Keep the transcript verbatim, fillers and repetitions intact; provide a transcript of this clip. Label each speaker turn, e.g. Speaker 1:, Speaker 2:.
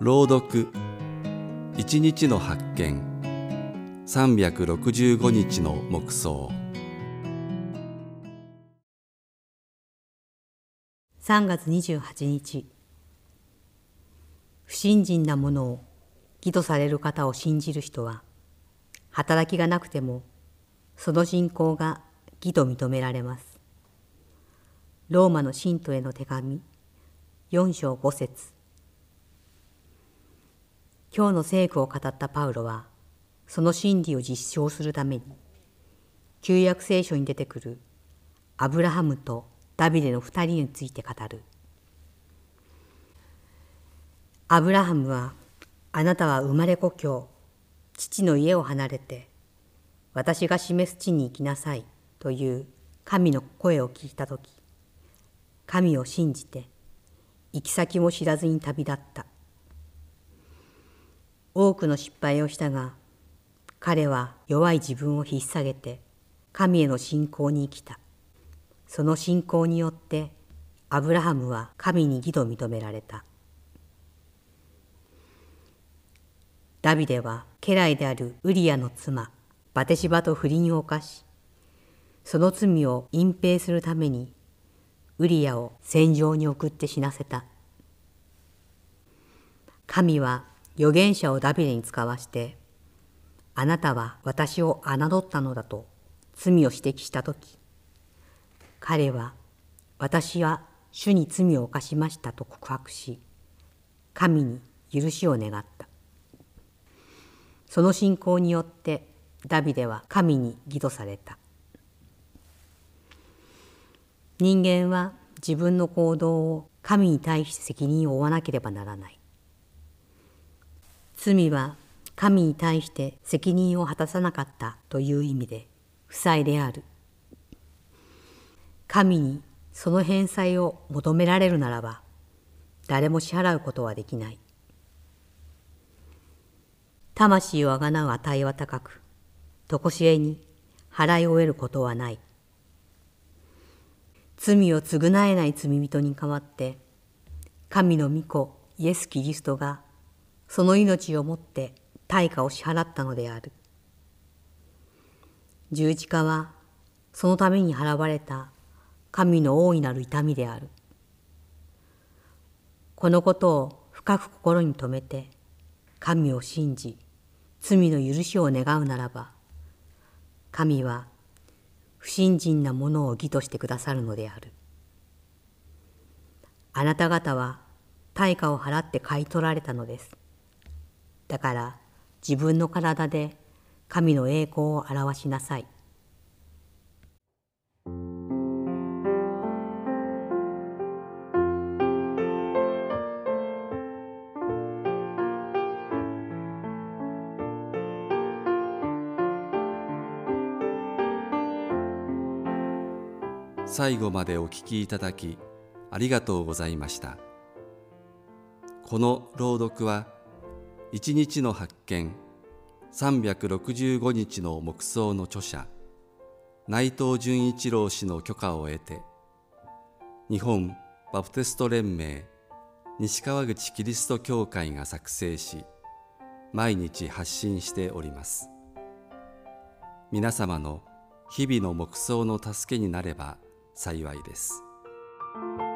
Speaker 1: 朗読一日の発見さんびゃくろくじゅうごにちの黙想。
Speaker 2: さんがつにじゅうはちにち、不信心なものを義とされる方を信じる人は、働きがなくてもその信仰が義と認められます。ローマの信徒への手紙よんしょうごせつ。今日の聖句を語ったパウロは、その真理を実証するために、旧約聖書に出てくるアブラハムとダビデの二人について語る。アブラハムは、あなたは生まれ故郷、父の家を離れて、私が示す地に行きなさいという神の声を聞いたとき、神を信じて、行き先も知らずに旅立った。多くの失敗をしたが、彼は弱い自分を引っ提げて、神への信仰に生きた。その信仰によって、アブラハムは神に義と認められた。ダビデは家来であるウリヤの妻、バテシバと不倫を犯し、その罪を隠蔽するために、ウリヤを戦場に送って死なせた。神は預言者をダビデに使わして、あなたは私を侮ったのだと罪を指摘したとき、彼は私は主に罪を犯しましたと告白し、神に許しを願った。その信仰によってダビデは神に義とされた。人間は自分の行動を神に対して責任を負わなければならない。罪は神に対して責任を果たさなかったという意味で負債である。神にその返済を求められるならば、誰も支払うことはできない。魂をあがなう値は高く、とこしえに払い終えることはない。罪を償えない罪人に代わって、神の御子イエス・キリストがその命をもって対価を支払ったのである。十字架はそのために払われた神の大いなる痛みである。このことを深く心に留めて、神を信じ、罪の許しを願うならば、神は不信心なものを義としてくださるのである。あなた方は対価を払って買い取られたのです。だから自分の体で神の栄光を表しなさい。
Speaker 1: 最後までお聞きいただきありがとうございました。この朗読は一日の発見さんびゃくろくじゅうごにちの黙想の著者内藤純一郎氏の許可を得て、日本バプテスト連盟西川口キリスト教会が作成し、毎日発信しております。皆様の日々の黙想の助けになれば幸いです。